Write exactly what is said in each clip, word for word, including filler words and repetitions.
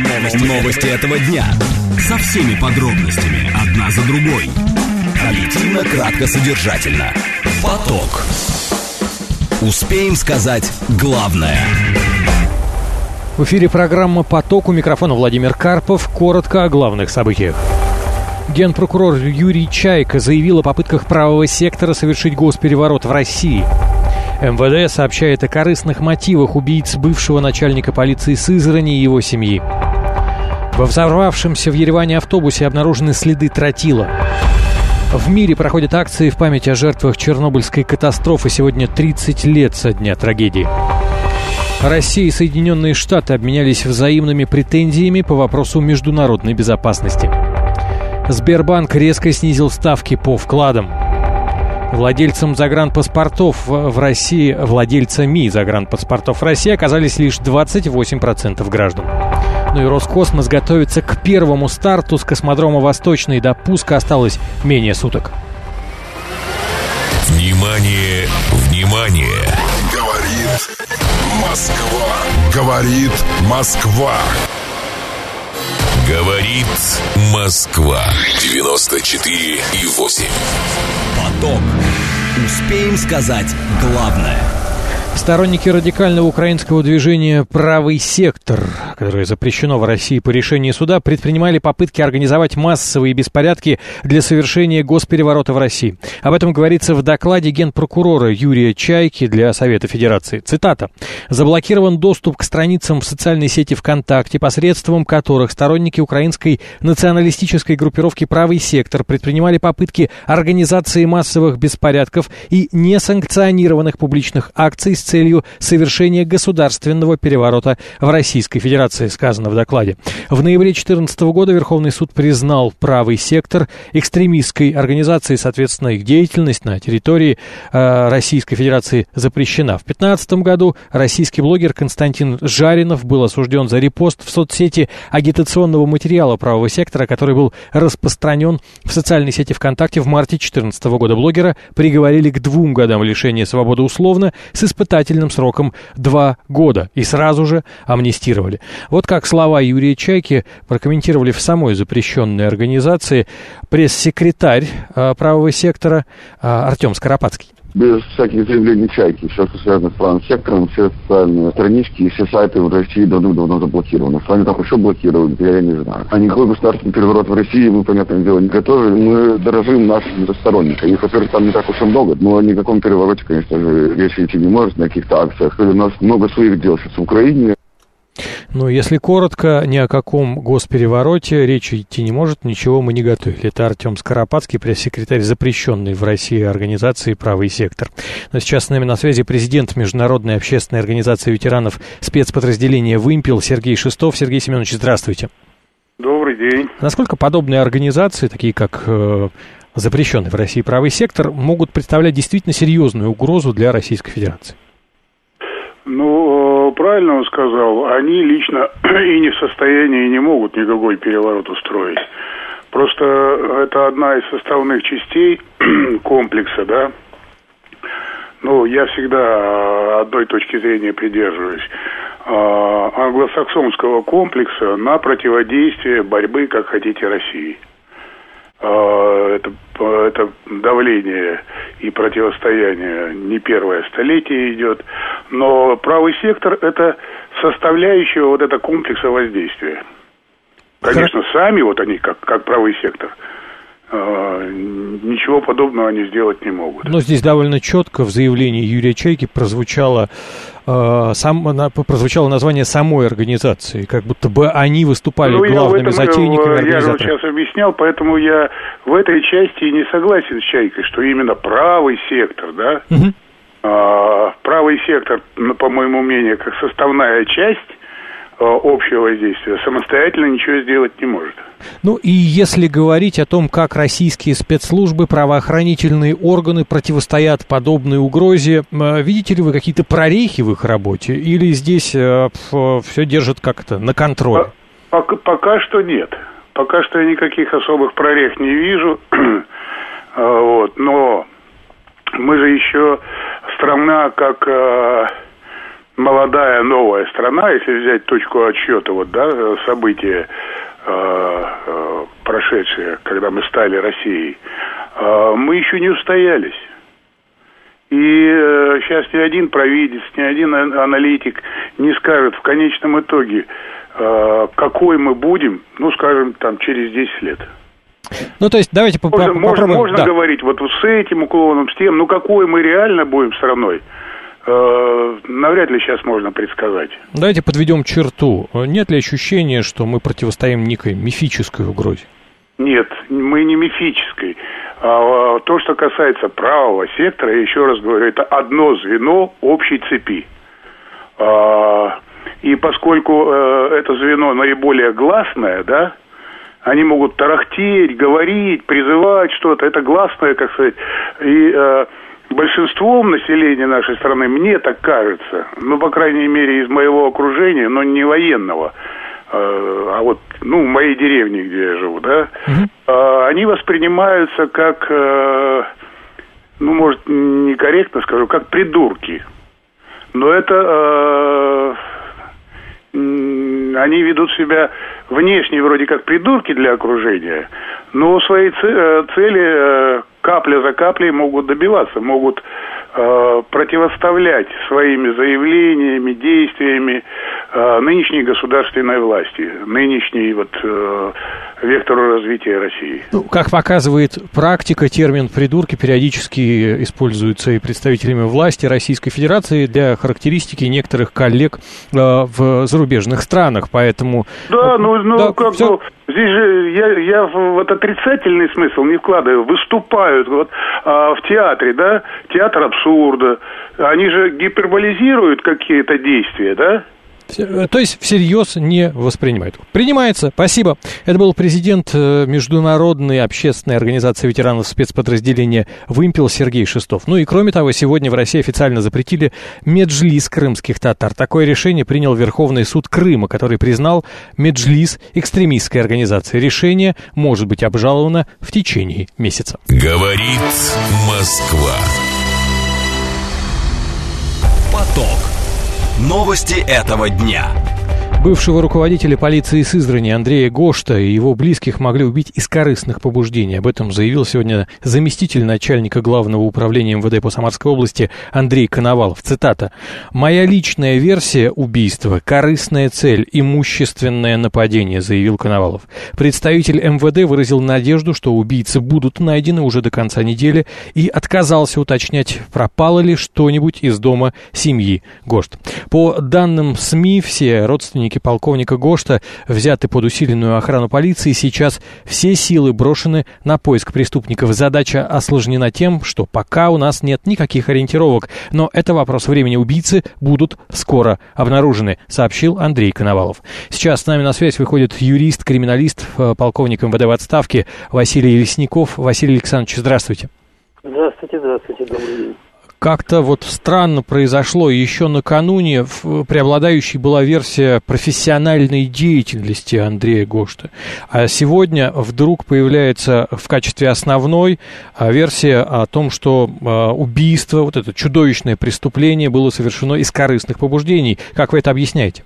Новости, Новости этого дня. Со всеми подробностями, одна за другой. Объективно, кратко, содержательно. Поток. Успеем сказать главное. В эфире программа «Поток», у микрофона Владимир Карпов. Коротко о главных событиях. Генпрокурор Юрий Чайка заявил о попытках правого сектора совершить госпереворот в России. эм вэ дэ сообщает о корыстных мотивах убийц бывшего начальника полиции Сызрани и его семьи. Во взорвавшемся в Ереване автобусе обнаружены следы тротила. В мире проходят акции в память о жертвах Чернобыльской катастрофы. Сегодня тридцать лет со дня трагедии. Россия и Соединенные Штаты обменялись взаимными претензиями по вопросу международной безопасности. Сбербанк резко снизил ставки по вкладам. Владельцам загранпаспортов в России, владельцами загранпаспортов в России оказались лишь двадцать восемь процентов граждан. Ну и Роскосмос готовится к первому старту с космодрома Восточный. До пуска осталось менее суток. Внимание, внимание! Говорит Москва. Говорит Москва. Говорит Москва. девяносто четыре и восемь. Поток. Успеем сказать главное. Сторонники радикального украинского движения «Правый сектор», которое запрещено в России по решению суда, предпринимали попытки организовать массовые беспорядки для совершения госпереворота в России. Об этом говорится в докладе генпрокурора Юрия Чайки для Совета Федерации. Цитата. «Заблокирован доступ к страницам в социальной сети ВКонтакте, посредством которых сторонники украинской националистической группировки «Правый сектор» предпринимали попытки организации массовых беспорядков и несанкционированных публичных акций с целью совершения государственного переворота в Российской Федерации», сказано в докладе. В ноябре две тысячи четырнадцатого года Верховный суд признал «Правый сектор» экстремистской организацией, соответственно, их деятельность на территории э, Российской Федерации запрещена. В две тысячи пятнадцатом году российский блогер Константин Жаринов был осужден за репост в соцсети агитационного материала «Правого сектора», который был распространен в социальной сети ВКонтакте в марте две тысячи четырнадцатого года. Блогера приговорили к двум годам лишения свободы условно с испытательным сроком два года и сразу же амнистировали. Вот как слова Юрия Чайки прокомментировали в самой запрещенной организации пресс-секретарь э, правого сектора э, Артем Скоропадский. Без всяких заявлений Чайки, все, что связано с правым сектором, все социальные странички и все сайты в России давно-давно заблокированы. С вами там еще блокируют, я не знаю. А никакой государственный переворот в России мы, понятное дело, не готовы. Мы дорожим нашими сторонниками. Их, во-первых, там не так уж и много, но о никаком перевороте, конечно же, речи идти не может на каких-то акциях. У нас много своих дел сейчас в Украине. Ну, если коротко, ни о каком госперевороте речи идти не может, ничего мы не готовили. Это Артем Скоропадский, пресс-секретарь запрещенной в России организации «Правый сектор». Но сейчас с нами на связи президент Международной общественной организации ветеранов спецподразделения «Вымпел» Сергей Шестов. Сергей Семенович, здравствуйте. Добрый день. Насколько подобные организации, такие как э, запрещенный в России «Правый сектор», могут представлять действительно серьезную угрозу для Российской Федерации? Ну, правильно он сказал, они лично и не в состоянии, и не могут никакой переворот устроить. Просто это одна из составных частей комплекса, да. Ну, я всегда одной точки зрения придерживаюсь. Англосаксонского комплекса на противодействие борьбы, как хотите, России. Это, это давление и противостояние не первое столетие идет, но правый сектор – это составляющая вот этого комплекса воздействия. Конечно, сами вот они, как, как правый сектор, ничего подобного они сделать не могут. Но здесь довольно четко в заявлении Юрия Чайки прозвучало, э, сам, на, прозвучало название самой организации, как будто бы они выступали ну, главными этом, затейниками организаторов. Я же сейчас объяснял, поэтому я в этой части не согласен с Чайкой, что именно правый сектор, да, угу. а, правый сектор, по моему мнению, как составная часть общего воздействия, самостоятельно ничего сделать не может. Ну и если говорить о том, как российские спецслужбы, правоохранительные органы противостоят подобной угрозе, видите ли вы какие-то прорехи в их работе? Или здесь э, все держат как-то на контроле? Пока, пока что нет. Пока что я никаких особых прорех не вижу. Вот. Но мы же еще страна как... молодая новая страна, если взять точку отсчета, вот, да, события, э, э, прошедшие, когда мы стали Россией, э, мы еще не устоялись. И э, сейчас ни один провидец, ни один аналитик не скажет в конечном итоге, э, какой мы будем, ну, скажем, там, через десять лет. Ну, то есть, давайте можно, попробуем. Можно, можно да. говорить вот с этим уклоном, с тем, ну, какой мы реально будем страной, э, навряд ли сейчас можно предсказать. Давайте подведем черту. Нет ли ощущения, что мы противостоим некой мифической угрозе? Нет, мы не мифической. А то, что касается правого сектора, я еще раз говорю, это одно звено общей цепи. А, и поскольку э, это звено наиболее гласное, да, они могут тарахтеть, говорить, призывать что-то, это гласное, как сказать, и э, большинством населения нашей страны, мне так кажется, ну, по крайней мере, из моего окружения, но не военного, а вот, ну, в моей деревне, где я живу, да, uh-huh. они воспринимаются как, ну, может, некорректно скажу, как придурки. Но это, они ведут себя внешне вроде как придурки для окружения, но своей цели капля за каплей могут добиваться, могут э, противоставлять своими заявлениями, действиями э, нынешней государственной власти, нынешней вот э, вектору развития России. Ну, как показывает практика, термин «придурки» периодически используется и представителями власти Российской Федерации для характеристики некоторых коллег э, в зарубежных странах, поэтому... Да, ну, ну да, как все... бы, здесь же я, я в вот отрицательный смысл не вкладываю, выступают вот а, в театре, да, театр абсурда, они же гиперболизируют какие-то действия, да? То есть всерьез не воспринимают. Принимается. Спасибо. Это был президент Международной общественной организации ветеранов спецподразделения «Вымпел» Сергей Шестов. Ну и кроме того, сегодня в России официально запретили меджлис крымских татар. Такое решение принял Верховный суд Крыма, который признал меджлис экстремистской организацией. Решение может быть обжаловано в течение месяца. Говорит Москва. Поток. Новости этого дня. Бывшего руководителя полиции Сызрани Андрея Гошта и его близких могли убить из корыстных побуждений. Об этом заявил сегодня заместитель начальника Главного управления эм вэ дэ по Самарской области Андрей Коновалов. Цитата. «Моя личная версия убийства – корыстная цель, имущественное нападение», заявил Коновалов. Представитель эм вэ дэ выразил надежду, что убийцы будут найдены уже до конца недели, и отказался уточнять, пропало ли что-нибудь из дома семьи Гошт. По данным СМИ, все родственники полковника Гошта взяты под усиленную охрану полиции. Сейчас все силы брошены на поиск преступников. Задача осложнена тем, что пока у нас нет никаких ориентировок, но это вопрос времени. Убийцы будут скоро обнаружены, сообщил Андрей Коновалов. Сейчас с нами на связь выходит юрист, криминалист, полковник эм вэ дэ в отставке Василий Лесников. Василий Александрович, здравствуйте. Здравствуйте, здравствуйте, добрый день. Как-то вот странно произошло. Еще накануне преобладающей была версия профессиональной деятельности Андрея Гошта. А сегодня вдруг появляется в качестве основной версия о том, что убийство, вот это чудовищное преступление было совершено из корыстных побуждений. Как вы это объясняете?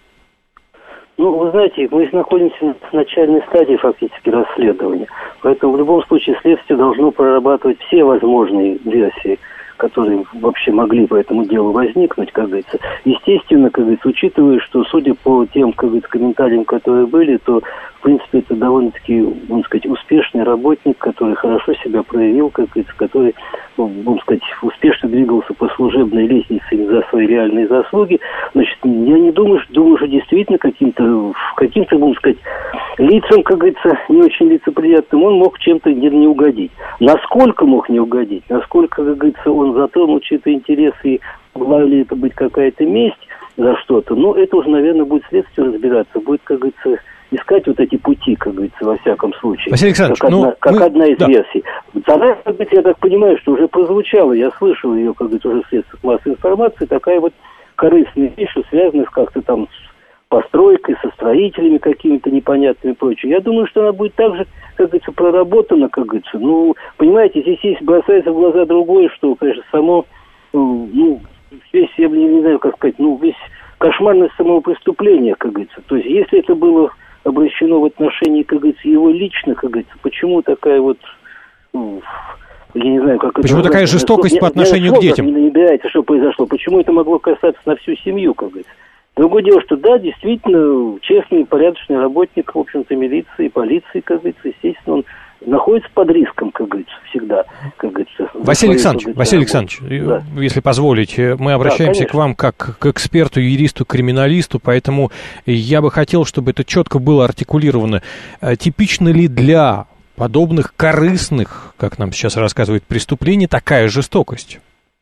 Ну, вы знаете, мы находимся в начальной стадии фактически расследования. Поэтому в любом случае следствие должно прорабатывать все возможные версии, которые вообще могли по этому делу возникнуть, как говорится. Естественно, как говорится, учитывая, что, судя по тем, как говорится, комментариям, которые были, то, в принципе, это довольно-таки, можно сказать, успешный работник, который хорошо себя проявил, как говорится, который, можно сказать, успешно двигался по служебной лестнице за свои реальные заслуги. Значит, я не думаю, что, думаю, что действительно каким-то, каким-то, можно сказать, лицам, как говорится, не очень лицеприятным, он мог чем-то не угодить. Насколько мог не угодить, насколько, как говорится, он затронул чьи-то интересы, и могла ли это быть какая-то месть за что-то, ну, это уже, наверное, будет следствие разбираться, будет, как говорится, искать вот эти пути, как говорится, во всяком случае. Василий Александрович, как, ну, одна, как мы... одна из да. версий. Она, как говорится, я так понимаю, что уже прозвучала, я слышал ее, как говорится, уже в средствах массовой информации, такая вот корыстная вещь, связанная с как-то там с постройкой, со строителями какими-то непонятными и прочее. Я думаю, что она будет также, как говорится, проработана, как говорится. Ну, понимаете, здесь есть, бросается в глаза другое, что, конечно, само, ну, весь, я не, не знаю, как сказать, ну, весь кошмарность самого преступления, как говорится. То есть, если это было обращено в отношении, как говорится, его лично, как говорится, почему такая вот, ну, я не знаю, как почему это... такая жестокость по отношению к детям? Не набирается, что произошло. Почему это могло касаться на всю семью, как говорится. Другое дело, что да, действительно, честный, порядочный работник, в общем-то, милиции, полиции, как говорится, естественно, он находится под риском, как говорится, всегда, как говорится. Василий Александрович, Василий Александрович, да. Если позволите, мы обращаемся да, к вам как к эксперту, юристу, криминалисту, поэтому я бы хотел, чтобы это четко было артикулировано. Типично ли для подобных корыстных, как нам сейчас рассказывают, преступлений такая жестокость?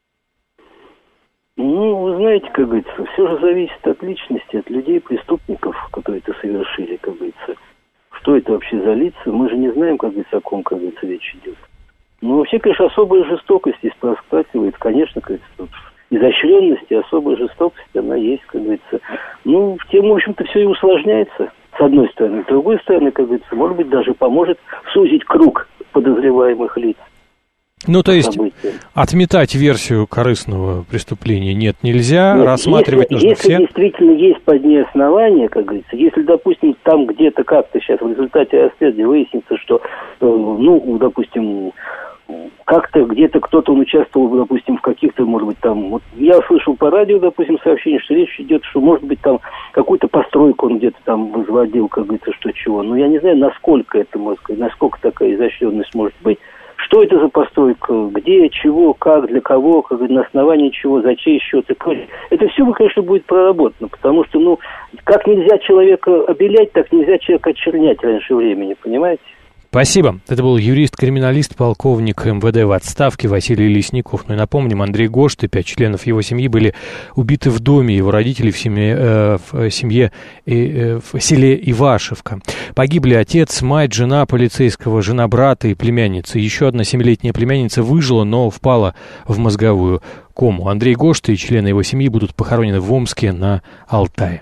Ну, вы знаете, как говорится, все же зависит от личности, от людей, преступников, которые это совершили, как говорится. Что это вообще за лица? Мы же не знаем, как говорится, о ком, как говорится, речь идет. Но вообще, конечно, особая жестокость здесь проскакивает. Конечно, как говорится, тут изощренность и особая жестокость, она есть, как говорится. Ну, тем, в общем-то, все и усложняется, с одной стороны. С другой стороны, как говорится, может быть, даже поможет сузить круг подозреваемых лиц. Ну, то есть события. Отметать версию корыстного преступления нет, нельзя, нет, рассматривать если, нужно если все. Если действительно есть под ней основания, как говорится, если, допустим, там где-то как-то сейчас в результате расследования выяснится, что, ну, допустим, как-то где-то кто-то он участвовал, допустим, в каких-то, может быть, там, вот я слышал по радио, допустим, сообщение, что речь идет, что, может быть, там какую-то постройку он где-то там возводил, как говорится, что чего. Но я не знаю, насколько это, может сказать, насколько такая изощренность может быть. Что это за постройка, где, чего, как, для кого, как, на основании чего, за чей счет и прочее. Это все, конечно, будет проработано, потому что, ну, как нельзя человека обелять, так нельзя человека очернять раньше времени, понимаете? Спасибо. Это был юрист-криминалист, полковник эм вэ дэ в отставке Василий Лесников. Ну и напомним, Андрей Гошт и пять членов его семьи были убиты в доме его родителей в семье, э, в, семье э, в селе Ивашевка. Погибли отец, мать, жена полицейского, жена брата и племянница. Еще одна семилетняя племянница выжила, но впала в мозговую кому. Андрей Гошт и члены его семьи будут похоронены в Омске на Алтае.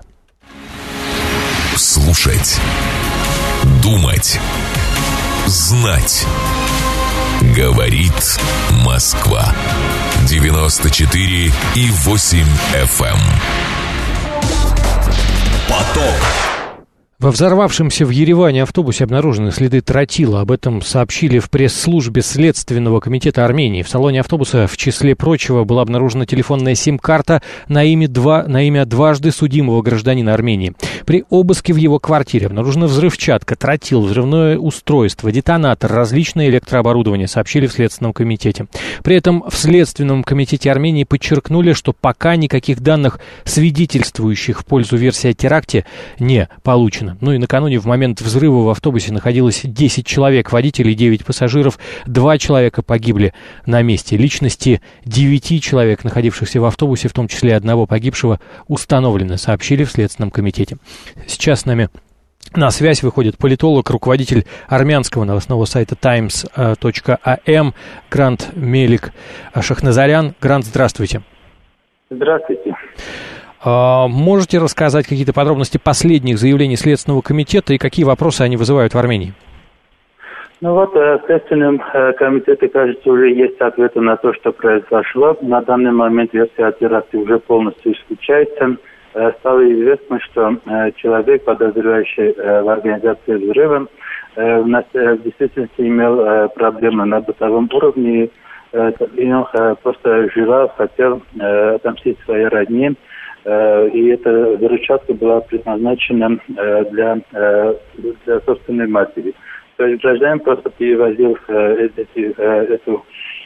Слушать, думать, знать. Говорит Москва. девяносто четыре и восемь эф эм. Поток. Во взорвавшемся в Ереване автобусе обнаружены следы тротила. Об этом сообщили в пресс-службе Следственного комитета Армении. В салоне автобуса, в числе прочего, была обнаружена телефонная сим-карта на имя, два, на имя дважды судимого гражданина Армении. При обыске в его квартире обнаружена взрывчатка, тротил, взрывное устройство, детонатор, различное электрооборудование, сообщили в Следственном комитете. При этом в Следственном комитете Армении подчеркнули, что пока никаких данных, свидетельствующих в пользу версии о теракте, не получено. Ну и накануне в момент взрыва в автобусе находилось десять человек, водителей, девять пассажиров, два человека погибли на месте. Личности девяти человек, находившихся в автобусе, в том числе одного погибшего, установлены, сообщили в Следственном комитете. Сейчас с нами на связь выходит политолог, руководитель армянского новостного сайта таймс точка а эм Грант Мелик Шахназарян. Грант, здравствуйте. Здравствуйте. Можете рассказать какие-то подробности последних заявлений Следственного комитета и какие вопросы они вызывают в Армении? Ну вот, в Следственном комитете, кажется, уже есть ответы на то, что произошло. На данный момент версия о теракте уже полностью исключается. Стало известно, что человек, подозревающий в организации взрыва, в действительности имел проблемы на бытовом уровне, и он просто желал, хотел отомстить своей родне. И эта взрывчатка была предназначена для, для собственной матери. То есть гражданин просто перевозил эти, эту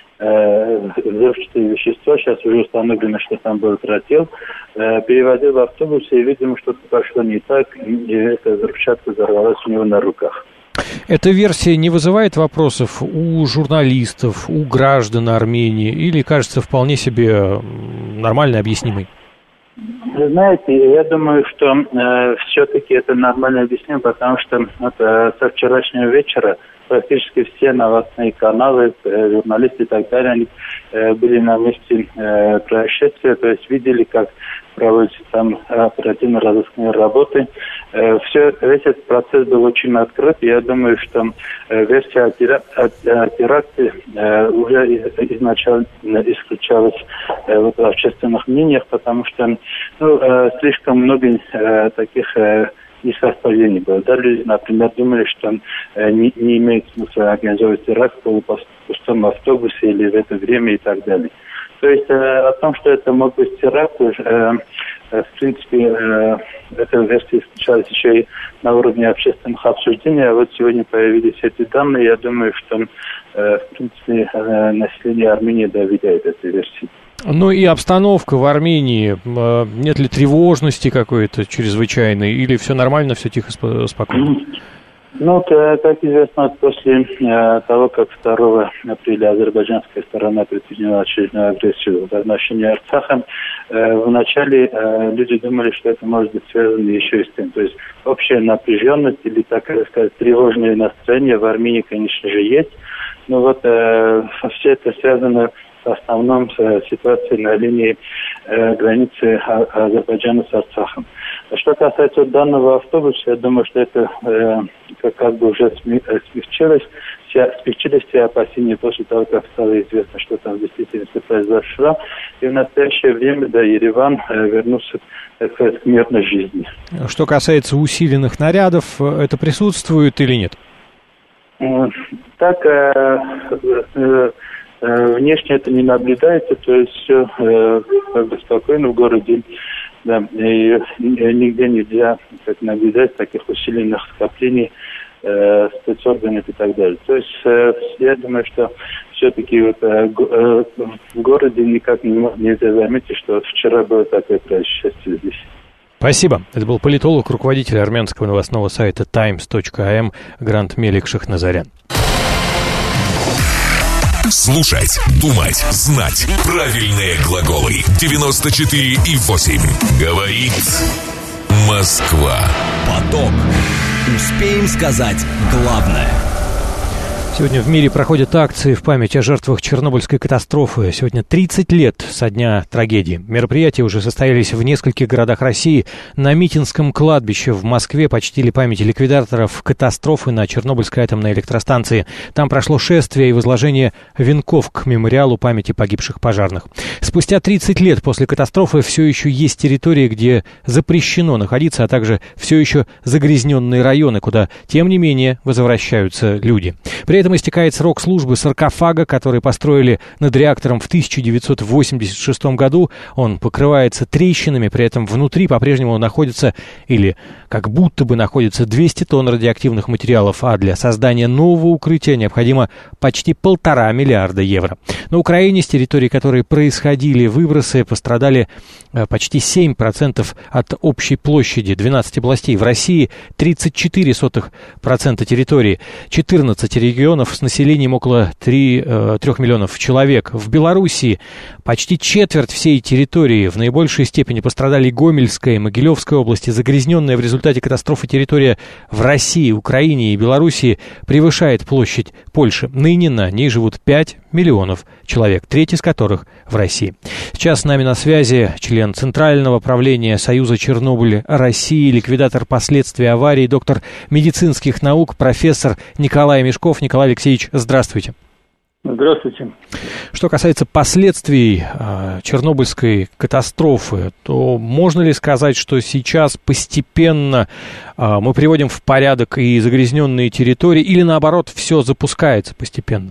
взрывчатое вещество, сейчас уже установлено, что там был тротил, перевозил в автобусе, и, видимо, что-то пошло не так, и эта взрывчатка взорвалась у него на руках. Эта версия не вызывает вопросов у журналистов, у граждан Армении, или кажется вполне себе нормально объяснимой? Вы знаете, я думаю, что э, все-таки это нормально объяснимо, потому что вот, э, со вчерашнего вечера практически все новостные каналы, журналисты и так далее, они были на месте происшествия, то есть видели, как проводятся там оперативно-розыскные работы. Все, весь этот процесс был очень открыт. Я думаю, что версия о теракте уже изначально исключалась в общественных мнениях, потому что ну, слишком много таких несовпадений было. Да, люди, например, думали, что не, не имеет смысла организовывать теракт в пустом автобусе или в это время и так далее. То есть э, о том, что это мог быть теракт, э, э, в принципе, э, эта версия исключалась еще и на уровне общественных обсуждений. А вот сегодня появились эти данные. Я думаю, что, э, в принципе, э, население Армении доверяет этой версии. Ну и обстановка в Армении. Э, нет ли тревожности какой-то чрезвычайной? Или все нормально, все тихо, спокойно? Ну, как известно, после э, того, как второго апреля азербайджанская сторона предприняла очередную агрессию в отношении Арцаха, э, вначале э, люди думали, что это может быть связано еще и с тем. То есть общая напряженность или, так сказать, тревожное настроение в Армении, конечно же, есть. Но вот э, все это связано в основном с ситуацией на линии э, границы а- Азербайджана с Арцахом. Что касается данного автобуса, я думаю, что это э, как, как бы уже смягчилось, все, смягчились все опасения после того, как стало известно, что там в действительности произошло. И в настоящее время, да, Ереван э, вернулся, так сказать, к мирной жизни. Что касается усиленных нарядов, это присутствует или нет? Э, так, э, э, э, внешне это не наблюдается, то есть все э, как бы спокойно в городе. Да, и нигде нельзя как наблюдать таких усиленных скоплений э, спецорганов и так далее. То есть э, я думаю, что все-таки вот, э, э, в городе никак не, нельзя заметить, что вот вчера было такое происшествие здесь. Спасибо. Это был политолог, руководитель армянского новостного сайта таймс точка ам Грант Мелик Шахназарян. Слушать, думать, знать. Правильные глаголы. девяносто четыре и восемь. Говорит Москва. Поток. Успеем сказать главное. Сегодня в мире проходят акции в память о жертвах Чернобыльской катастрофы. Сегодня тридцать лет со дня трагедии. Мероприятия уже состоялись в нескольких городах России. На Митинском кладбище в Москве почтили память ликвидаторов катастрофы на Чернобыльской атомной электростанции. Там прошло шествие и возложение венков к мемориалу памяти погибших пожарных. Спустя тридцать лет после катастрофы все еще есть территории, где запрещено находиться, а также все еще загрязненные районы, куда, тем не менее, возвращаются люди. При этом истекает срок службы саркофага, который построили над реактором в тысяча девятьсот восемьдесят шестом году. Он покрывается трещинами, при этом внутри по-прежнему находится, или как будто бы находится, двести тонн радиоактивных материалов, а для создания нового укрытия необходимо почти полтора миллиарда евро. На Украине, с территории которой происходили выбросы, пострадали почти семь процентов от общей площади двенадцати областей. В России тридцать четыре процента территории, четырнадцать регионов с населением около трёх миллионов человек. В Белоруссии почти четверть всей территории. В наибольшей степени пострадали Гомельская и Могилевская области. Загрязненная в результате катастрофы территория в России, Украине и Белоруссии превышает площадь Польши. Ныне на ней живут пять миллионов человек, треть из которых в России. Сейчас с нами на связи член Центрального правления Союза Чернобыль России, ликвидатор последствий аварии, доктор медицинских наук, профессор Николай Мешков. Николай Алексеевич, здравствуйте. Здравствуйте. Что касается последствий э, Чернобыльской катастрофы, то можно ли сказать, что сейчас постепенно э, мы приводим в порядок и загрязненные территории, или наоборот, все запускается постепенно?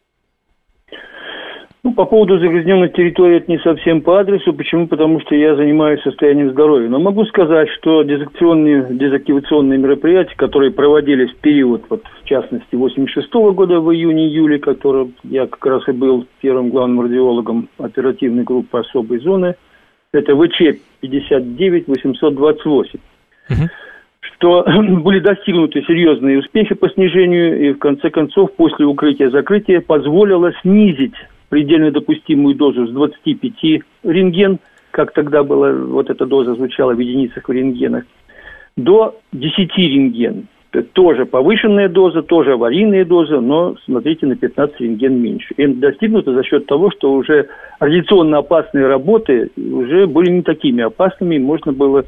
Ну, по поводу загрязненных территорий это не совсем по адресу. Почему? Потому что я занимаюсь состоянием здоровья. Но могу сказать, что дезактивационные, дезактивационные мероприятия, которые проводились в период, вот, в частности, восемьдесят шестого года в июне-июле, который я как раз и был первым главным радиологом оперативной группы особой зоны, это ВЧ пятьдесят девять восемьсот двадцать восемь. Uh-huh. Что были достигнуты серьезные успехи по снижению, и в конце концов, после укрытия-закрытия позволило снизить предельно допустимую дозу с двадцати пяти рентген, как тогда была, вот эта доза звучала в единицах в рентгенах, до десяти рентген. тоже повышенная доза, тоже аварийная доза, но, смотрите, на пятнадцать рентген меньше. И достигнуто за счет того, что уже радиационно опасные работы уже были не такими опасными, можно было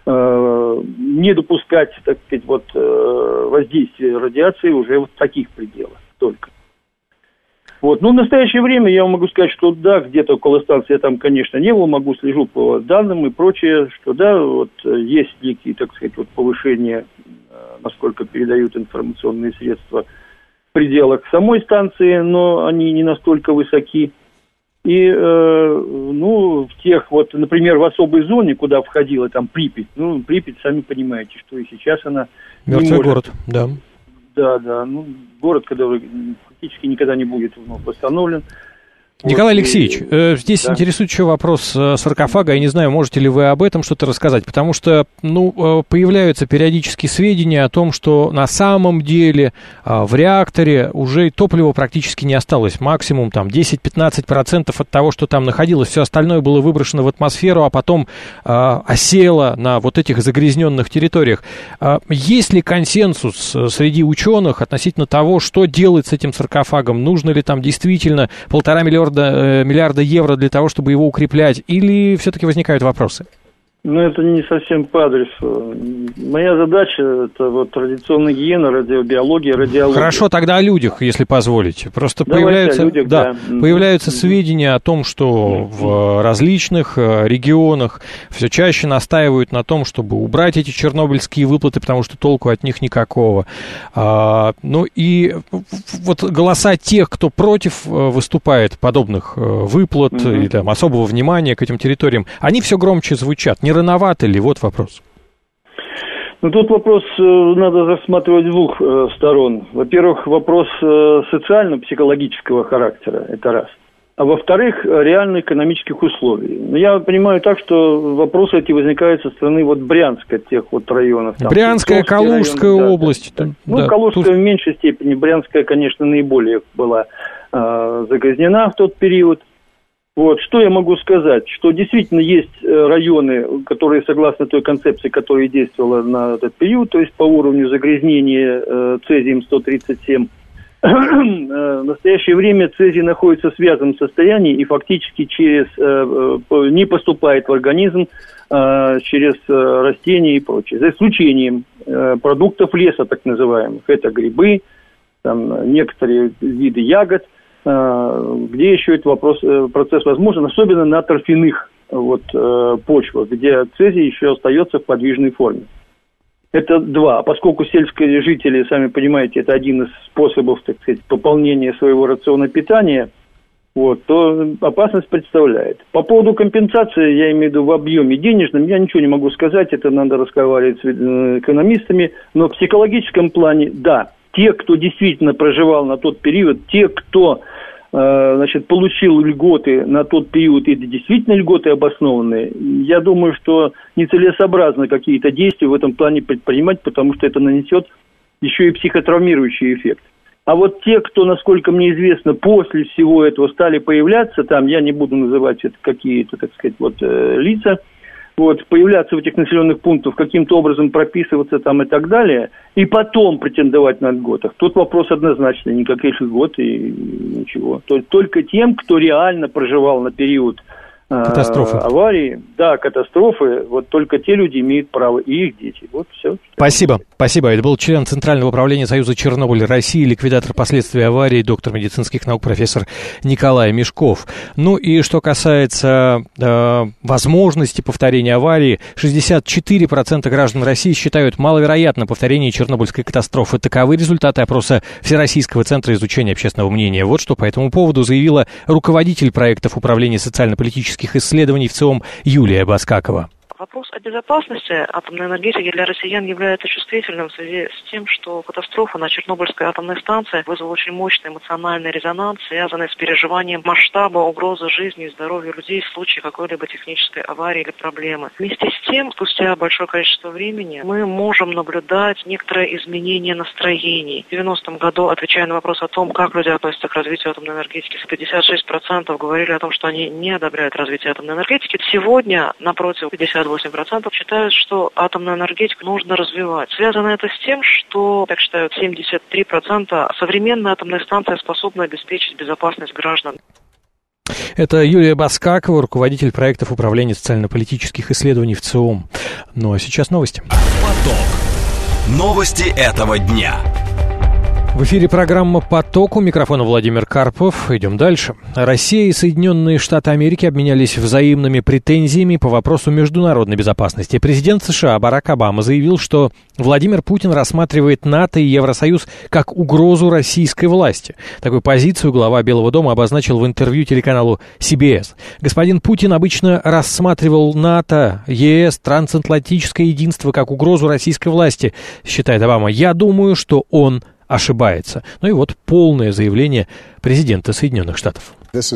э, не допускать, так сказать, вот, э, воздействия радиации уже в таких пределах только. Вот. Ну, в настоящее время я могу сказать, что да, где-то около станции я там, конечно, не был, могу слежу по данным и прочее, что да, вот есть некие, так сказать, вот повышения, насколько передают информационные средства, в пределах самой станции, но они не настолько высоки. И, э, ну, в тех, вот, например, в особой зоне, куда входила там Припять, ну, Припять, сами понимаете, что и сейчас она мертвый не может... город, да. Да, да, ну, город, который практически никогда не будет вновь восстановлен. Николай вот, Алексеевич, и... э, здесь да. интересует еще вопрос э, саркофага. Я не знаю, можете ли вы об этом что-то рассказать, потому что, ну, э, появляются периодически сведения о том, что на самом деле э, в реакторе уже топлива практически не осталось. Максимум там десять-пятнадцать процентов от того, что там находилось, все остальное было выброшено в атмосферу, а потом э, осело на вот этих загрязненных территориях. Э, есть ли консенсус среди ученых относительно того, что делать с этим саркофагом? Нужно ли там действительно полтора миллиарда миллиарда евро для того, чтобы его укреплять, или все-таки возникают вопросы? Ну, это не совсем по адресу. Моя задача – это вот радиационная гигиена, радиобиология, радиология. Хорошо, тогда о людях, если позволите. Просто Давайте появляются, о людях, да, да. появляются сведения о том, что в различных регионах все чаще настаивают на том, чтобы убрать эти чернобыльские выплаты, потому что толку от них никакого. А, ну и вот голоса тех, кто против выступает подобных выплат угу. и там, особого внимания к этим территориям, они все громче звучат. Не рановато ли? Вот вопрос. Ну, тут вопрос э, надо рассматривать с двух э, сторон. Во-первых, вопрос э, социально-психологического характера, это раз. А во-вторых, реально экономических условий. Но я понимаю так, что вопросы эти возникают со стороны вот Брянска, тех вот районов. Там, Брянская, Калужская район, область. Да, да, ну, да, Калужская тут... в меньшей степени, Брянская, конечно, наиболее была э, загрязнена в тот период. Вот, что я могу сказать? Что действительно есть районы, которые, согласно той концепции, которая действовала на этот период, то есть по уровню загрязнения э, цезием сто тридцать семь, в настоящее время цезий находится в связанном состоянии и фактически через, э, не поступает в организм э, через э, растения и прочее. За исключением э, продуктов леса, так называемых. Это грибы, там, некоторые виды ягод, где еще этот вопрос, процесс возможен, особенно на торфяных вот, почвах, где цезий еще остается в подвижной форме. Это два. А поскольку сельские жители, сами понимаете, это один из способов, так сказать, пополнения своего рациона питания, вот, то опасность представляет. По поводу компенсации, я имею в виду в объеме денежном, я ничего не могу сказать, это надо разговаривать с экономистами, но в психологическом плане, да, те, кто действительно проживал на тот период, те, кто э, значит, получил льготы на тот период, и это действительно льготы обоснованные, я думаю, что нецелесообразно какие-то действия в этом плане предпринимать, потому что это нанесет еще и психотравмирующий эффект. А вот те, кто, насколько мне известно, после всего этого стали появляться, там, я не буду называть это какие-то, так сказать, вот, э, лица, вот, появляться в этих населенных пунктах, каким-то образом прописываться там и так далее, и потом претендовать на льготах. Тут вопрос однозначный, никаких льгот и ничего. Только тем, кто реально проживал на период катастрофы. Аварии, да, катастрофы, вот только те люди имеют право, и их дети. Вот все. Спасибо, спасибо. Это был член Центрального управления Союза Чернобыль России, ликвидатор последствий аварии, доктор медицинских наук, профессор Николай Мешков. Ну и что касается э, возможности повторения аварии, шестьдесят четыре процента граждан России считают маловероятно повторение Чернобыльской катастрофы. Таковы результаты опроса Всероссийского центра изучения общественного мнения. Вот что по этому поводу заявила руководитель проектов управления социально-политических исследований ВЦИОМ Юлия Баскакова. Вопрос о безопасности атомной энергетики для россиян является чувствительным в связи с тем, что катастрофа на Чернобыльской атомной станции вызвала очень мощный эмоциональный резонанс, связанный с переживанием масштаба угрозы жизни и здоровью людей в случае какой-либо технической аварии или проблемы. Вместе с тем, спустя большое количество времени, мы можем наблюдать некоторое изменение настроений. В девяностом году, отвечая на вопрос о том, как люди относятся к развитию атомной энергетики, пятьдесят шесть процентов говорили о том, что они не одобряют развитие атомной энергетики. Сегодня, напротив, пятьдесят восемь процентов считают, что атомную энергетику нужно развивать. Связано это с тем, что, так считают, семьдесят три процента современная атомная станция способна обеспечить безопасность граждан. Это Юлия Баскакова, руководитель проектов управления социально-политических исследований в ЦИОМ. Ну а сейчас новости. Поток. Новости этого дня. В эфире программа «Поток», у микрофона Владимир Карпов. Идем дальше. Россия и Соединенные Штаты Америки обменялись взаимными претензиями по вопросу международной безопасности. Президент США Барак Обама заявил, что Владимир Путин рассматривает НАТО и Евросоюз как угрозу российской власти. Такую позицию глава Белого дома обозначил в интервью телеканалу си би эс. Господин Путин обычно рассматривал НАТО, ЕС, трансатлантическое единство как угрозу российской власти, считает Обама. Я думаю, что он ошибается. Ну и вот полное заявление президента Соединенных Штатов.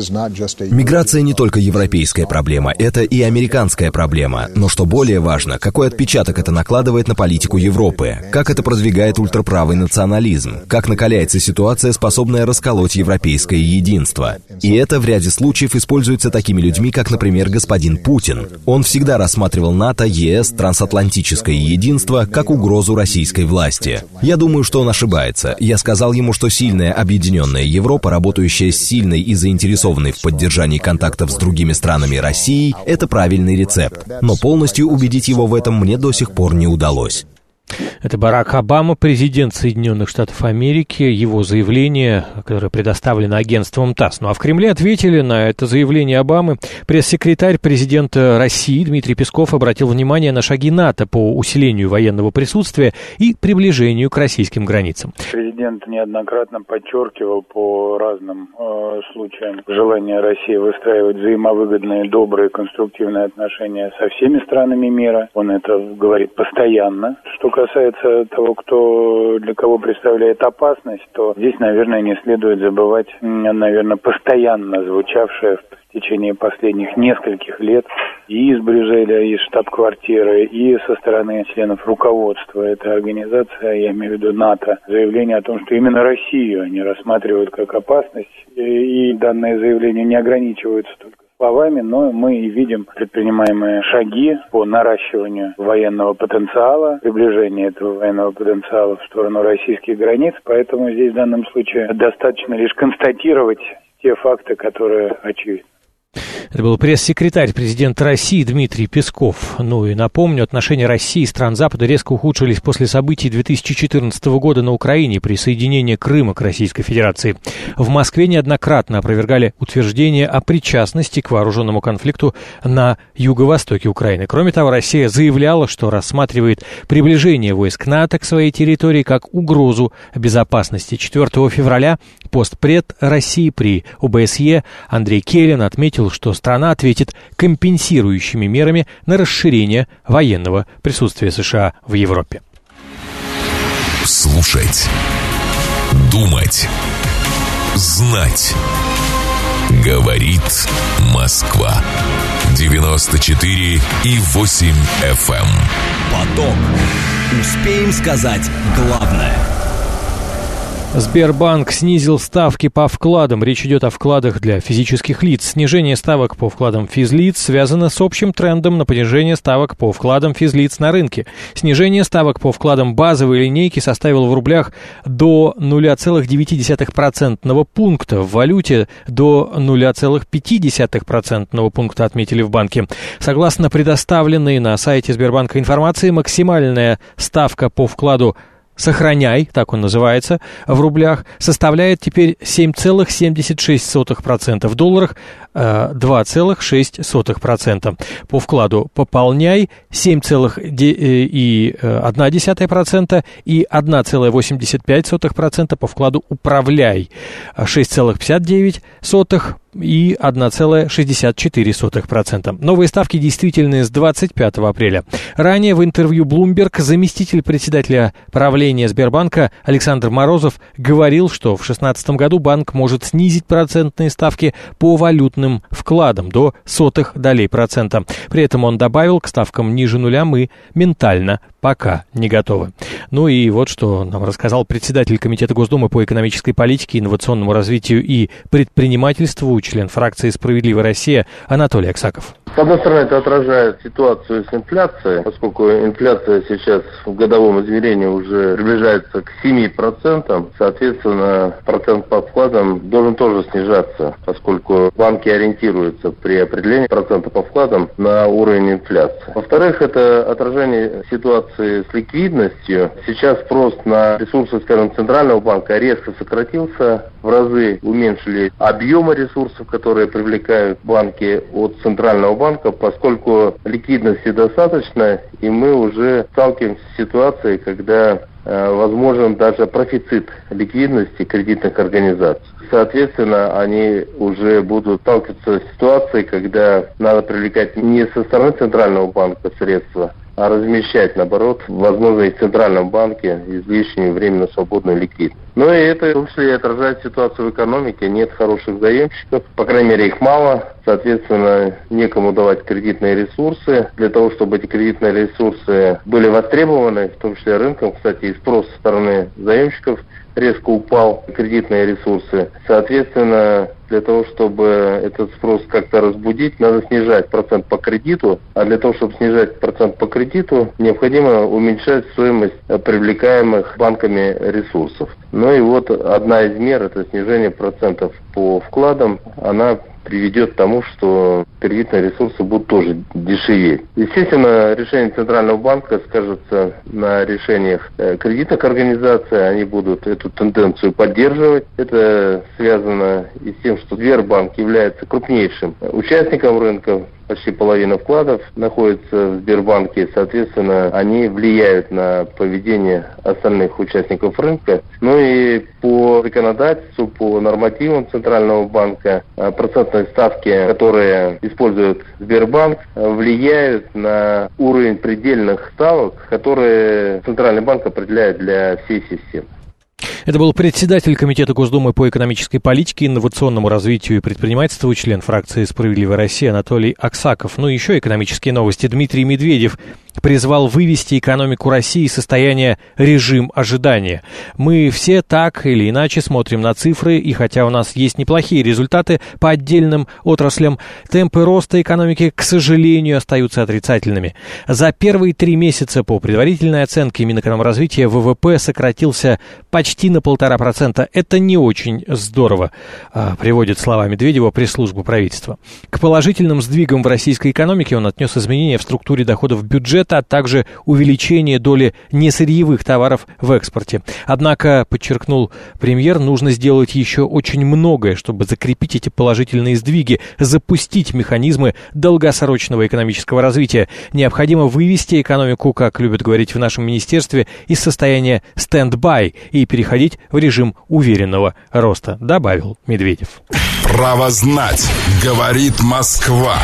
Миграция не только европейская проблема, это и американская проблема. Но что более важно, какой отпечаток это накладывает на политику Европы, как это продвигает ультраправый национализм, как накаляется ситуация, способная расколоть европейское единство. И это в ряде случаев используется такими людьми, как, например, господин Путин. Он всегда рассматривал НАТО, ЕС, трансатлантическое единство как угрозу российской власти. Я думаю, что он ошибается. Я сказал ему, что сильная объединенная Европа, работающая с сильной и заинтересованной в поддержании контактов с другими странами России, это правильный рецепт. Но полностью убедить его в этом мне до сих пор не удалось. Это Барак Обама, президент Соединенных Штатов Америки, его заявление, которое предоставлено агентством ТАСС. Ну а в Кремле ответили на это заявление Обамы. Пресс-секретарь президента России Дмитрий Песков обратил внимание на шаги НАТО по усилению военного присутствия и приближению к российским границам. Президент неоднократно подчеркивал по разным э, случаям желание России выстраивать взаимовыгодные, добрые, конструктивные отношения со всеми странами мира. Он это говорит постоянно. Что касается того, кто для кого представляет опасность, то здесь, наверное, не следует забывать, наверное, постоянно звучавшее в течение последних нескольких лет и из Брюсселя, и из штаб-квартиры, и со стороны членов руководства этой организации, я имею в виду НАТО, заявление о том, что именно Россию они рассматривают как опасность, и данное заявление не ограничивается только словами, но мы и видим предпринимаемые шаги по наращиванию военного потенциала, приближению этого военного потенциала в сторону российских границ, поэтому здесь в данном случае достаточно лишь констатировать те факты, которые очевидны. Это был пресс-секретарь президента России Дмитрий Песков. Ну и напомню, отношения России и стран Запада резко ухудшились после событий две тысячи четырнадцатого года на Украине, присоединения Крыма к Российской Федерации. В Москве неоднократно опровергали утверждения о причастности к вооруженному конфликту на юго-востоке Украины. Кроме того, Россия заявляла, что рассматривает приближение войск НАТО к своей территории как угрозу безопасности. четвёртого февраля постпред России при о бэ эс е Андрей Келин отметил, что страна ответит компенсирующими мерами на расширение военного присутствия США в Европе. Слушать, думать, знать. Говорит Москва. девяносто четыре и восемь эф эм. Поток. Успеем сказать главное. Сбербанк снизил ставки по вкладам. Речь идет о вкладах для физических лиц. Снижение ставок по вкладам физлиц связано с общим трендом на понижение ставок по вкладам физлиц на рынке. Снижение ставок по вкладам базовой линейки составило в рублях до ноль целых девять десятых процентного пункта, в валюте до ноль целых пять десятых процентного пункта, отметили в банке. Согласно предоставленной на сайте Сбербанка информации, максимальная ставка по вкладу «Сохраняй», так он называется, в рублях, составляет теперь семь целых семьдесят шесть сотых процента, в долларах э, два целых шесть сотых процента. По вкладу «Пополняй» семь целых одна десятая процента и одна целая восемьдесят пять сотых процента, по вкладу «Управляй» шесть целых пятьдесят девять сотых процента и одна целая шестьдесят четыре сотых процента. Новые ставки действительны с двадцать пятого апреля. Ранее в интервью Bloomberg заместитель председателя правления Сбербанка Александр Морозов говорил, что в две тысячи шестнадцатом году банк может снизить процентные ставки по валютным вкладам до сотых долей процента. При этом он добавил, к ставкам ниже нуля мы ментально пока не готовы. Ну и вот что нам рассказал председатель Комитета Госдумы по экономической политике, инновационному развитию и предпринимательству, член фракции «Справедливая Россия» Анатолий Аксаков. С одной стороны, это отражает ситуацию с инфляцией, поскольку инфляция сейчас в годовом измерении уже приближается к семи процентам, соответственно, процент по вкладам должен тоже снижаться, поскольку банки ориентируются при определении процента по вкладам на уровень инфляции. Во-вторых, это отражение ситуации с ликвидностью. Сейчас спрос на ресурсы, скажем, Центрального банка резко сократился, в разы уменьшили объемы ресурсов, которые привлекают банки от Центрального банка, поскольку ликвидности достаточно, и мы уже сталкиваемся с ситуацией, когда э, возможен даже профицит ликвидности кредитных организаций. Соответственно, они уже будут сталкиваться с ситуацией, когда надо привлекать не со стороны Центрального банка средства, а размещать, наоборот, возможно, и в Центральном банке излишнюю временно свободную ликвидность. Но и это, в том числе, и отражает ситуацию в экономике. Нет хороших заемщиков, по крайней мере, их мало. Соответственно, некому давать кредитные ресурсы. Для того, чтобы эти кредитные ресурсы были востребованы, в том числе рынком, кстати, и спрос со стороны заемщиков резко упал, кредитные ресурсы. Соответственно, для того, чтобы этот спрос как-то разбудить, надо снижать процент по кредиту, а для того, чтобы снижать процент по кредиту, необходимо уменьшать стоимость привлекаемых банками ресурсов. Ну и вот одна из мер – это снижение процентов по вкладам. Она приведет к тому, что кредитные ресурсы будут тоже дешеветь. Естественно, решение Центрального банка скажется на решениях кредитных организаций, они будут эту тенденцию поддерживать. Это связано и с тем, что Сбербанк является крупнейшим участником рынка. Почти половина вкладов находится в Сбербанке, соответственно, они влияют на поведение остальных участников рынка. Ну и по законодательству, по нормативам Центрального банка, процентные ставки, которые использует Сбербанк, влияют на уровень предельных ставок, которые Центральный банк определяет для всей системы. Это был председатель Комитета Госдумы по экономической политике, инновационному развитию и предпринимательству, член фракции «Справедливая Россия» Анатолий Аксаков. Ну и еще экономические новости. Дмитрий Медведев призвал вывести экономику России из состояния режим ожидания. Мы все так или иначе смотрим на цифры, и хотя у нас есть неплохие результаты по отдельным отраслям, темпы роста экономики, к сожалению, остаются отрицательными. За первые три месяца по предварительной оценке Минэкономразвития ВВП сократился почти на полтора процента. Это не очень здорово, приводит слова Медведева пресс-служба правительства. К положительным сдвигам в российской экономике он отнес изменения в структуре доходов бюджета, а также увеличение доли несырьевых товаров в экспорте. Однако, подчеркнул премьер, нужно сделать еще очень многое, чтобы закрепить эти положительные сдвиги, запустить механизмы долгосрочного экономического развития. Необходимо вывести экономику, как любят говорить в нашем министерстве, из состояния стенд-бай и переходить в режим уверенного роста, добавил Медведев. Право знать, говорит Москва.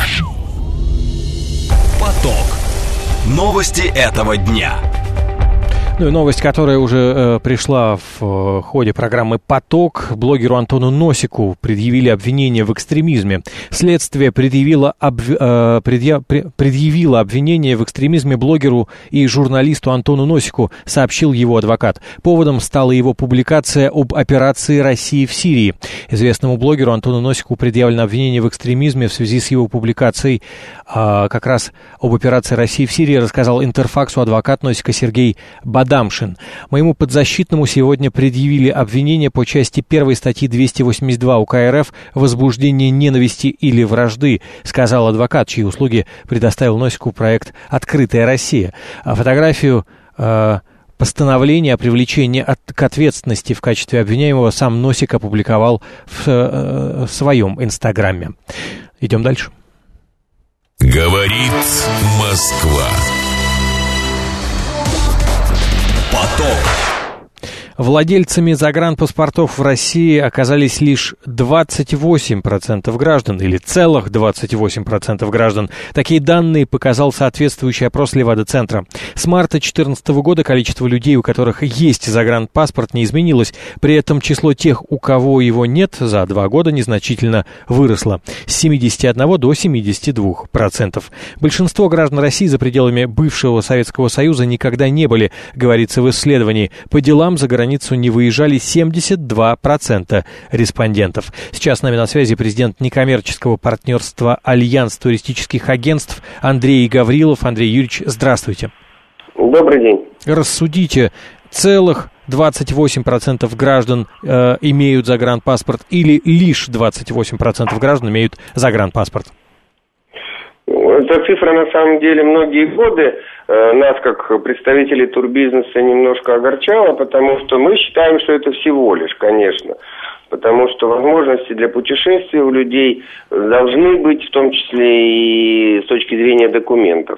Поток. Новости этого дня. Ну и новость, которая уже э, пришла в э, ходе программы «Поток». Блогеру Антону Носику предъявили обвинение в экстремизме. Следствие предъявило, об, э, предъя, предъявило обвинение в экстремизме блогеру и журналисту Антону Носику, сообщил его адвокат. Поводом стала его публикация об операции России в Сирии. Известному блогеру Антону Носику предъявлено обвинение в экстремизме в связи с его публикацией э, как раз об операции России в Сирии, рассказал Интерфаксу адвокат Носика Сергей Бадамшин. Дамшин. Моему подзащитному сегодня предъявили обвинение по части первой статьи двести восемьдесят два УК РФ «Возбуждение ненависти или вражды», сказал адвокат, чьи услуги предоставил Носику проект «Открытая Россия». А фотографию э, постановления о привлечении от, к ответственности в качестве обвиняемого сам Носик опубликовал в, э, в своем инстаграме. Идем дальше. Говорит Москва. Поток. Владельцами загранпаспортов в России оказались лишь двадцать восемь процентов граждан, или целых двадцать восемь процентов граждан. Такие данные показал соответствующий опрос Левада-центра. С марта две тысячи четырнадцатого года количество людей, у которых есть загранпаспорт, не изменилось. При этом число тех, у кого его нет, за два года незначительно выросло с семидесяти одного до семидесяти двух процентов. Большинство граждан России за пределами бывшего Советского Союза никогда не были, говорится в исследовании. По делам за границей границу не выезжали семьдесят два процента респондентов. Сейчас с нами на связи президент некоммерческого партнерства «Альянс туристических агентств» Андрей Гаврилов. Андрей Юрьевич, здравствуйте. Добрый день. Рассудите, целых двадцать восемь процентов граждан э, имеют загранпаспорт или лишь двадцать восемь процентов граждан имеют загранпаспорт? Эта цифра, на самом деле, многие годы э, нас, как представителей турбизнеса, немножко огорчала, потому что мы считаем, что это всего лишь, конечно. Потому что возможности для путешествий у людей должны быть, в том числе и с точки зрения документов.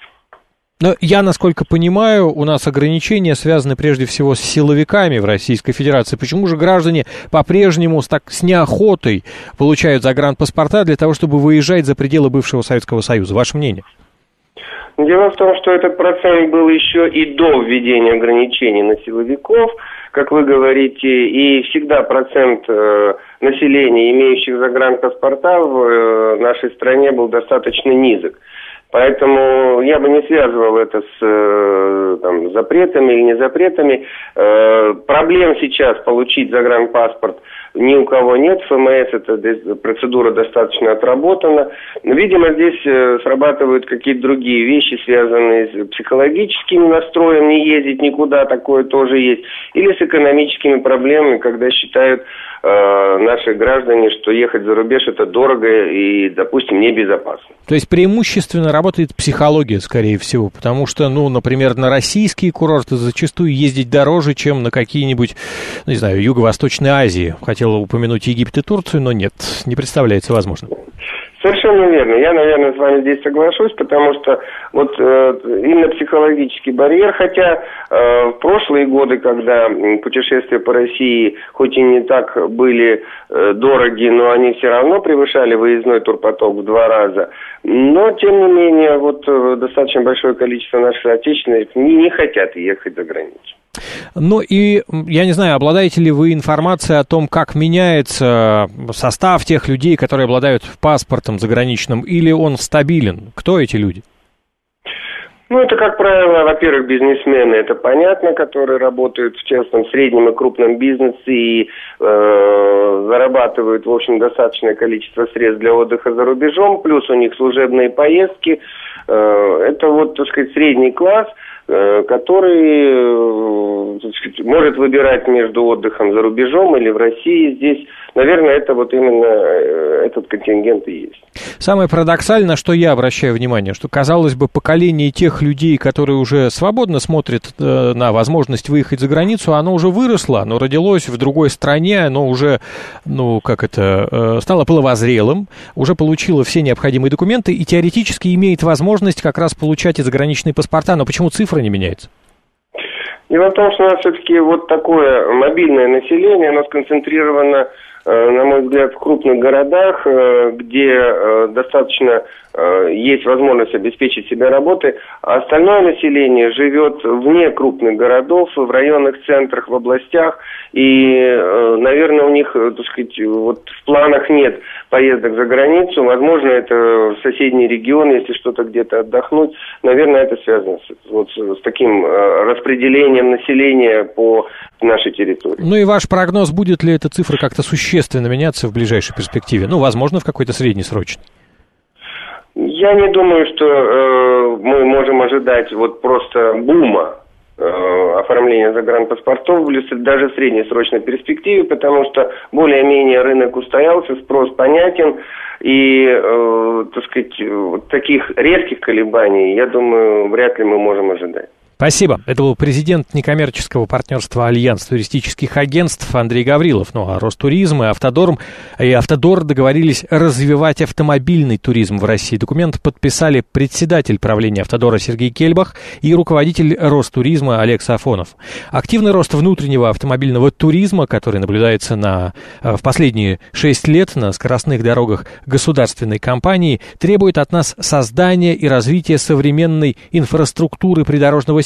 Но я, насколько понимаю, у нас ограничения связаны прежде всего с силовиками в Российской Федерации. Почему же граждане по-прежнему с, так, с неохотой получают загранпаспорта для того, чтобы выезжать за пределы бывшего Советского Союза? Ваше мнение? Дело в том, что этот процент был еще и до введения ограничений на силовиков, как вы говорите, и всегда процент э, населения, имеющих загранпаспорта в э, нашей стране, был достаточно низок. Поэтому я бы не связывал это с э, там, запретами или не запретами. Э, проблем сейчас получить загранпаспорт ни у кого нет. ФМС, эта процедура достаточно отработана. Видимо, здесь э, срабатывают какие-то другие вещи, связанные с психологическим настроем, не ездить никуда, такое тоже есть. Или с экономическими проблемами, когда считают э, наши граждане, что ехать за рубеж это дорого и, допустим, небезопасно. То есть преимущественно работает психология, скорее всего, потому что, ну, например, на российские курорты зачастую ездить дороже, чем на какие-нибудь, ну, не знаю, Юго-Восточной Азии. Хотел упомянуть Египет и Турцию, но нет, не представляется возможным. Совершенно верно. Я, наверное, с вами здесь соглашусь, потому что вот э, именно психологический барьер, хотя э, в прошлые годы, когда путешествия по России хоть и не так были э, дороги, но они все равно превышали выездной турпоток в два раза, но, тем не менее, вот э, достаточно большое количество наших соотечественников не, не хотят ехать за границу. Ну и, я не знаю, обладаете ли вы информацией о том, как меняется состав тех людей, которые обладают паспортом заграничным, или он стабилен? Кто эти люди? Ну, это, как правило, во-первых, бизнесмены, это понятно, которые работают в частном, среднем и крупном бизнесе и э, зарабатывают, в общем, достаточное количество средств для отдыха за рубежом, плюс у них служебные поездки. Э, это вот, так сказать, средний класс, э, который, так сказать, может выбирать между отдыхом за рубежом или в России здесь. Наверное, это вот именно этот контингент и есть. Самое парадоксальное, на что я обращаю внимание, что, казалось бы, поколение тех людей, которые уже свободно смотрят э, на возможность выехать за границу, оно уже выросло, оно родилось в другой стране, оно уже, ну, как это, э, стало половозрелым, уже получило все необходимые документы и теоретически имеет возможность как раз получать и заграничные паспорта. Но почему цифра не меняется? Дело в том, что у нас все-таки вот такое мобильное население, оно сконцентрировано, на мой взгляд, в крупных городах, где достаточно есть возможность обеспечить себя работой, а остальное население живет вне крупных городов, в районных центрах, в областях, и, наверное, у них, так сказать, вот в планах нет поездок за границу, возможно, это в соседние регионы, если что-то где-то отдохнуть, наверное, это связано с, вот, с таким распределением населения по нашей территории. Ну и ваш прогноз, будет ли эта цифра как-то существенно меняться в ближайшей перспективе? Ну, возможно, в какой-то среднесрочной. Я не думаю, что э, мы можем ожидать вот просто бума э, оформления загранпаспортов даже в среднесрочной перспективе, потому что более-менее рынок устоялся, спрос понятен, и, э, так сказать, вот таких резких колебаний, я думаю, вряд ли мы можем ожидать. Спасибо. Это был президент некоммерческого партнерства «Альянс туристических агентств» Андрей Гаврилов. Ну а Ростуризм и Автодор, и Автодор договорились развивать автомобильный туризм в России. Документ подписали председатель правления Автодора Сергей Кельбах и руководитель Ростуризма Олег Сафонов. Активный рост внутреннего автомобильного туризма, который наблюдается на, в последние шесть лет на скоростных дорогах государственной компании, требует от нас создания и развития современной инфраструктуры придорожного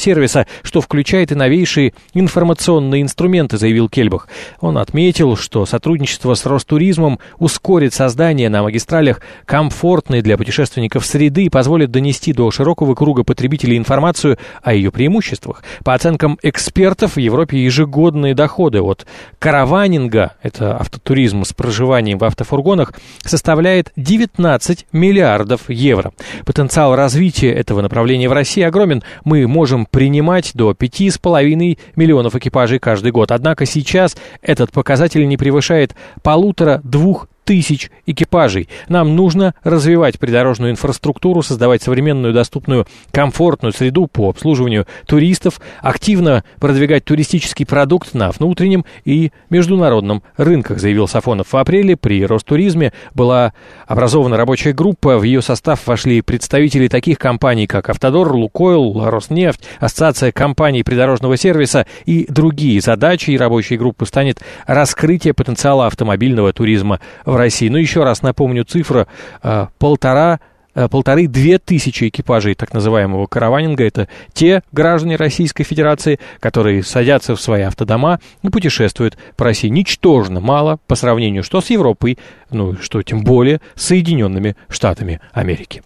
сервиса, что включает и новейшие информационные инструменты, заявил Кельбах. Он отметил, что сотрудничество с Ростуризмом ускорит создание на магистралях комфортной для путешественников среды и позволит донести до широкого круга потребителей информацию о ее преимуществах. По оценкам экспертов, в Европе ежегодные доходы от караванинга, это автотуризм с проживанием в автофургонах, составляет девятнадцать миллиардов евро. Потенциал развития этого направления в России огромен. Мы можем принимать до пяти с половиной миллионов экипажей каждый год. Однако сейчас этот показатель не превышает полутора-двух тысяч экипажей. Нам нужно развивать придорожную инфраструктуру, создавать современную, доступную, комфортную среду по обслуживанию туристов, активно продвигать туристический продукт на внутреннем и международном рынках, заявил Сафонов. В апреле при Ростуризме была образована рабочая группа. В ее состав вошли представители таких компаний, как Автодор, Лукойл, Роснефть, Ассоциация компаний придорожного сервиса и другие. Задачей рабочей группы станет раскрытие потенциала автомобильного туризма в России. Ну, еще раз напомню цифру, полтора полторы-две тысячи экипажей так называемого караванинга. Это те граждане Российской Федерации, которые садятся в свои автодома и путешествуют по России. Ничтожно мало по сравнению что с Европой, ну, что тем более с Соединенными Штатами Америки.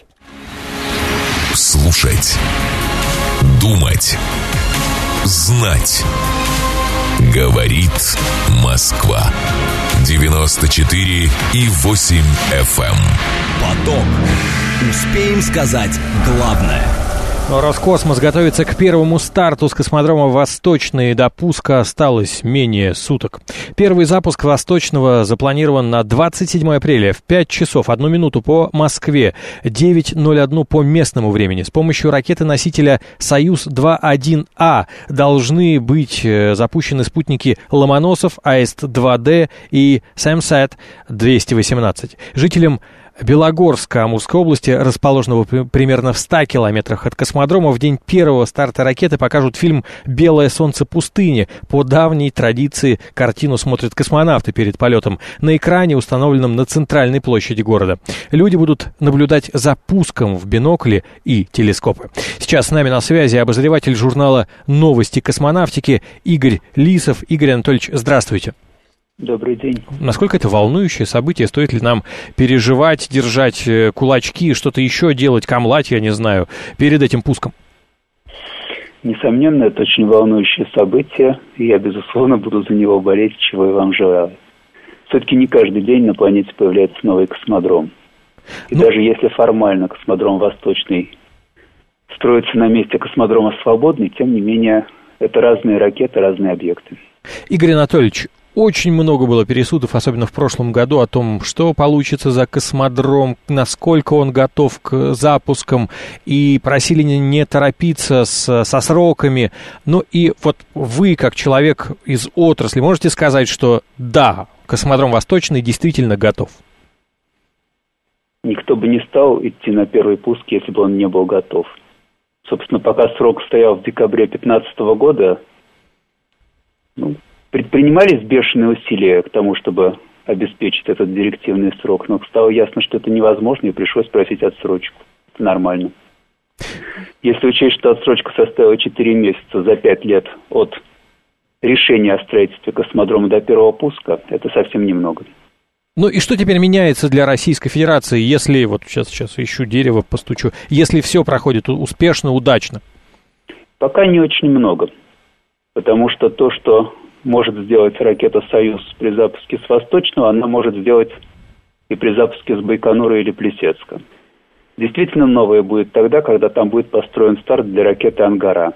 Слушать, думать, знать. Говорит Москва. девяносто четыре и восемь эф эм. Поток. Успеем сказать главное. Роскосмос готовится к первому старту с космодрома Восточный. До пуска осталось менее суток. Первый запуск Восточного запланирован на двадцать седьмое апреля в пять часов одну минуту по Москве, девять ноль один по местному времени. С помощью ракеты-носителя «Союз-два один А» должны быть запущены спутники Ломоносов, Аист два Д и Сэмсэт двести восемнадцать. Жителям Белогорска Амурской области, расположенного примерно в ста километрах от космодрома, в день первого старта ракеты покажут фильм «Белое солнце пустыни». По давней традиции картину смотрят космонавты перед полетом на экране, установленном на центральной площади города. Люди будут наблюдать за пуском в бинокли и телескопы. Сейчас с нами на связи обозреватель журнала «Новости космонавтики» Игорь Лисов. Игорь Анатольевич, здравствуйте. Добрый день. Насколько это волнующее событие? Стоит ли нам переживать, держать кулачки, что-то еще делать, камлать, я не знаю, перед этим пуском? Несомненно, это очень волнующее событие, и я, безусловно, буду за него болеть, чего я вам желаю. Все-таки не каждый день на планете появляется новый космодром. И ну... даже если формально космодром Восточный строится на месте космодрома Свободный, тем не менее, это разные ракеты, разные объекты. Игорь Анатольевич, очень много было пересудов, особенно в прошлом году, о том, что получится за космодром, насколько он готов к запускам, и просили не торопиться с, со сроками. Ну и вот вы, как человек из отрасли, можете сказать, что да, космодром Восточный действительно готов? Никто бы не стал идти на первый пуск, если бы он не был готов. Собственно, пока срок стоял в декабре две тысячи пятнадцатого года, ну, предпринимались бешеные усилия к тому, чтобы обеспечить этот директивный срок, но стало ясно, что это невозможно, и пришлось просить отсрочку. Это нормально. Если учесть, что отсрочка составила четыре месяца за пять лет от решения о строительстве космодрома до первого пуска, это совсем немного. Ну и что теперь меняется для Российской Федерации, если, вот сейчас, сейчас ищу дерево, постучу, если все проходит успешно, удачно? Пока не очень много, потому что то, что может сделать ракета «Союз» при запуске с Восточного, она может сделать и при запуске с Байконура или Плесецка. Действительно новое будет тогда, когда там будет построен старт для ракеты «Ангара».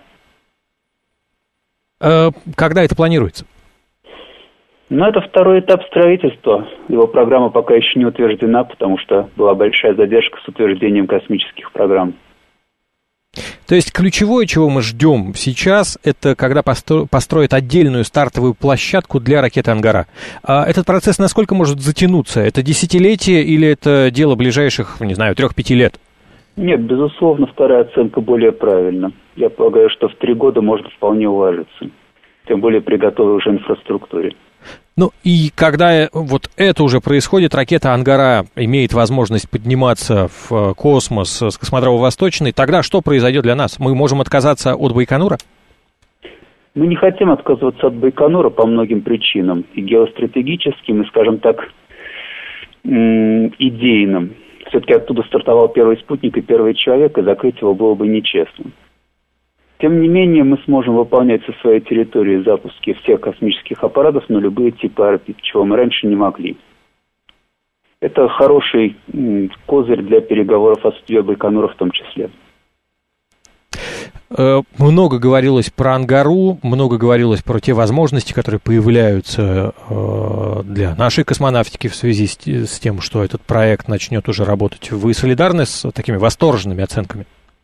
Э, когда это планируется? Ну, это второй этап строительства. Его программа пока еще не утверждена, потому что была большая задержка с утверждением космических программ. То есть ключевое, чего мы ждем сейчас, это когда постро- построят отдельную стартовую площадку для ракеты «Ангара». А этот процесс насколько может затянуться? Это десятилетие или это дело ближайших, не знаю, трех-пяти лет? Нет, безусловно, вторая оценка более правильна. Я полагаю, что в три года можно вполне уложиться. Тем более при готовой уже инфраструктуре. Ну и когда вот это уже происходит, ракета «Ангара» имеет возможность подниматься в космос с космодрома «Восточный», тогда что произойдет для нас? Мы можем отказаться от Байконура? Мы не хотим отказываться от Байконура по многим причинам. И геостратегическим, и, скажем так, идейным. Все-таки оттуда стартовал первый спутник и первый человек, и закрыть его было бы нечестно. Тем не менее, мы сможем выполнять со своей территории запуски всех космических аппаратов на любые типы орбит, чего мы раньше не могли. Это хороший м, козырь для переговоров о судьбе Байконура в том числе. Много говорилось про «Ангару», много говорилось про те возможности, которые появляются для нашей космонавтики в связи с тем, что этот проект начнет уже работать. Вы солидарны с такими восторженными оценками?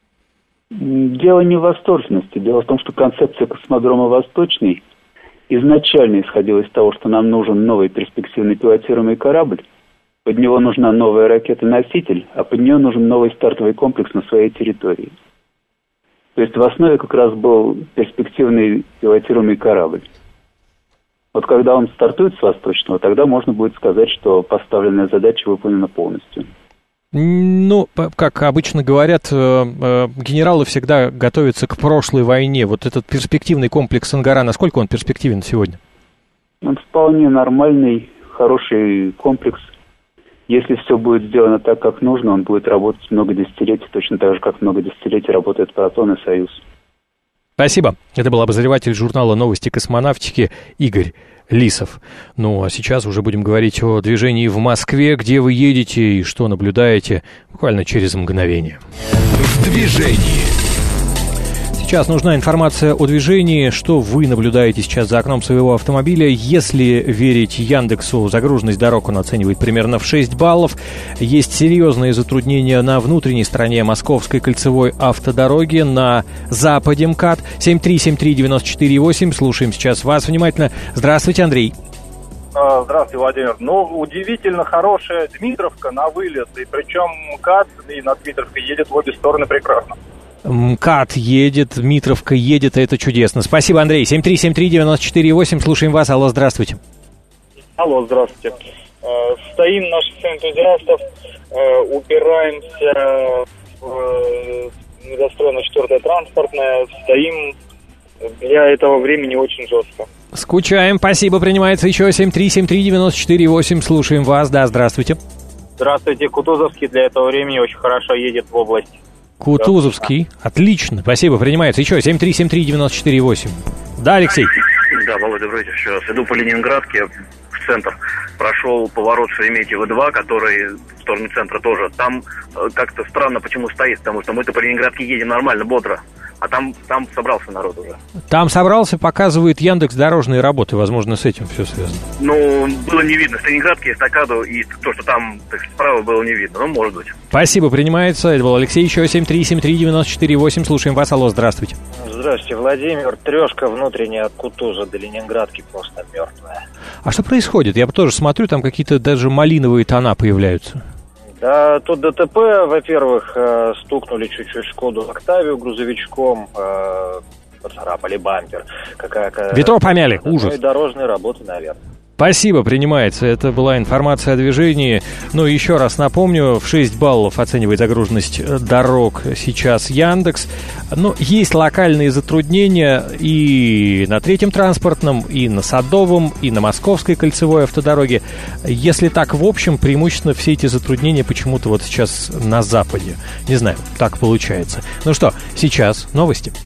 Дело не в восторженности. Дело в том, что концепция космодрома «Восточный» изначально исходила из того, что нам нужен новый перспективный пилотируемый корабль, под него нужна новая ракета-носитель, а под нее нужен новый стартовый комплекс на своей территории. То есть в основе как раз был перспективный пилотируемый корабль. Вот когда он стартует с Восточного, тогда можно будет сказать, что поставленная задача выполнена полностью. Ну, как обычно говорят, генералы всегда готовятся к прошлой войне. Вот этот перспективный комплекс «Ангара», насколько он перспективен сегодня? Он вполне нормальный, хороший комплекс. Если все будет сделано так, как нужно, он будет работать много десятилетий, точно так же, как много десятилетий работает «Протон» и «Союз». Спасибо. Это был обозреватель журнала «Новости космонавтики» Игорь Лисов. Ну, а сейчас уже будем говорить о движении в Москве, где вы едете и что наблюдаете буквально через мгновение. В движении. Сейчас нужна информация о движении, что вы наблюдаете сейчас за окном своего автомобиля. Если верить Яндексу, загруженность дорог он оценивает примерно в шесть баллов. Есть серьезные затруднения на внутренней стороне Московской кольцевой автодороги, на западе МКАД. семь три семь три девять четыре восемь. Слушаем сейчас вас внимательно. Здравствуйте, Андрей. Здравствуйте, Владимир. Ну, удивительно хорошая Дмитровка на вылет, и причем МКАД и на Дмитровке едет в обе стороны прекрасно. МКАД едет, Дмитровка едет, это чудесно. Спасибо, Андрей. семь три семь три девять четыре восемь. Слушаем вас. Алло, здравствуйте. Алло, здравствуйте. Стоим на шоссе энтузиастов, упираемся в недостроенное четвертое транспортное, стоим для этого времени очень жестко. Скучаем, спасибо, принимается еще семь три семь три девять четыре восемь. Слушаем вас. Да, здравствуйте. Здравствуйте, Кутузовский для этого времени очень хорошо едет в область. Кутузовский. Отлично. Спасибо. Принимается еще семь три семь три девять четыре восемь. Да, Алексей. Да, Володя, добрый вечер еще раз. Иду по Ленинградке в центр. Прошел поворот Шереметьево два, который в сторону центра тоже. Там э, как-то странно почему стоит, потому что мы-то по Ленинградке едем нормально, бодро. А там, там собрался народ уже. Там собрался, показывает Яндекс дорожные работы. Возможно, с этим все связано. Ну, было не видно. С Ленинградки, эстакаду, и то, что там так, справа было не видно. Ну, может быть. Спасибо, принимается. Это был Алексей. Еще семь три семь три девять четыре восемь. Слушаем вас. Алло, здравствуйте. Здравствуйте, Владимир. Трешка внутренняя от Кутуза до Ленинградки просто мертвая. А что происходит? Я тоже смотрю, там какие-то даже малиновые тона появляются. Да, тут ДТП, во-первых, стукнули чуть-чуть Шкоду Октавию грузовичком, поцарапали бампер. Какая, Ветро помяли, ужас. Ну и дорожные работы, наверное. Спасибо, принимается. Это была информация о движении. Ну, еще раз напомню, в шесть баллов оценивает загруженность дорог сейчас Яндекс. Но есть локальные затруднения и на третьем транспортном, и на Садовом, и на Московской кольцевой автодороге. Если так, в общем, преимущественно все эти затруднения почему-то вот сейчас на западе. Не знаю, так получается. Ну что, сейчас новости.